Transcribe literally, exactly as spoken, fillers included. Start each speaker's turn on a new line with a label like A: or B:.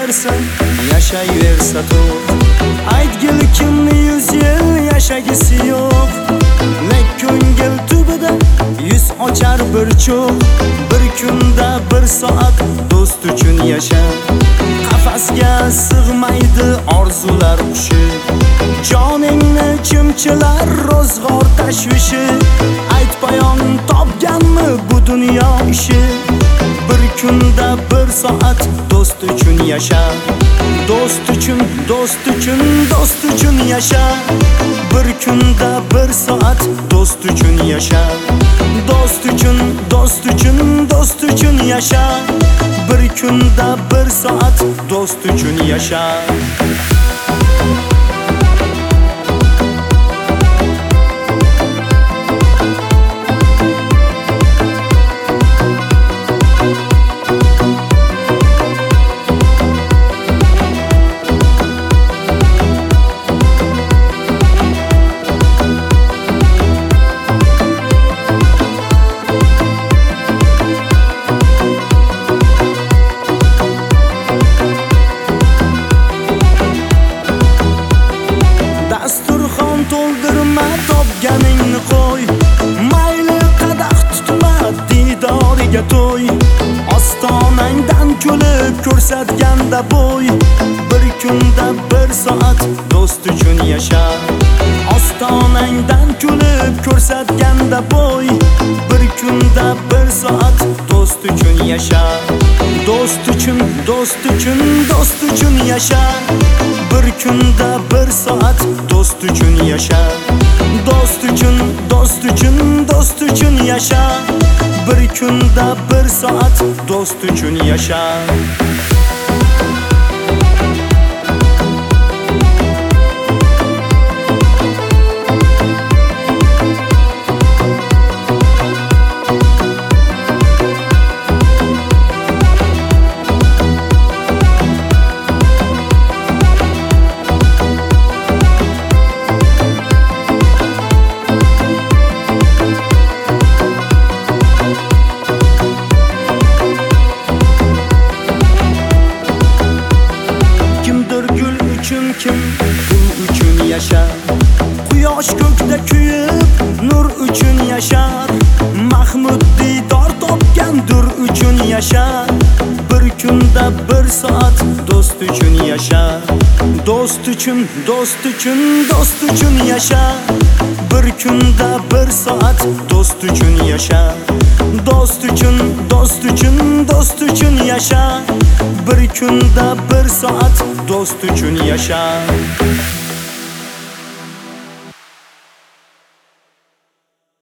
A: bersa, yashayversa to'q. Aytgil kimni yuz yil yashagisi yo'q. Nek ko'ngil tubida yuz ochar bir cho'q. Bir kunda bir soat do'st uchun yasha. Qafasga sig'maydi orzular qushi. Joningni chimchilar ro'zg'or tashvishi. Ayt payon topganmi bu dunyo ishi. Bir kunda bir soat do'st uchun yasha. Do'st uchun, do'st uchun, do'st uchun yasha. Bir kunda bir soat do'st uchun yasha. Do'st uchun, do'st uchun, do'st uchun yasha. Bir kunda bir soat do'st uchun yasha. To'ldirma topganingni qo'y. Mayli qadah tutma didoriga to'y. Ostonangdan kulib ko'rsatganda bo'y. Bir kunda bir soat do'st uchun yasha. Ostonangdan kulib ko'rsatganda bo'y. Bir kunda bir soat do'st uchun yasha. Do'st uchun, do'st uchun, do'st uchun yasha. Bir kunda bir soat do'st uchun yasha. Do'st uchun, do'st uchun, do'st uchun yasha. Bir kunda bir soat do'st uchun yasha. Kim pul uchun yashar. Quyosh ko'kda kuyib nur uchun yashar. Mahmud diydor topgan dur uchun yashar. Bir kunda bir soat do'st uchun yashar. Do'st uchun, do'st uchun, do'st uchun yashar. Bir kunda bir soat do'st uchun yashar. Do'st uchun, do'st uchun, do'st uchun yashar. Bir kunda bir soat do'st uchun yasha.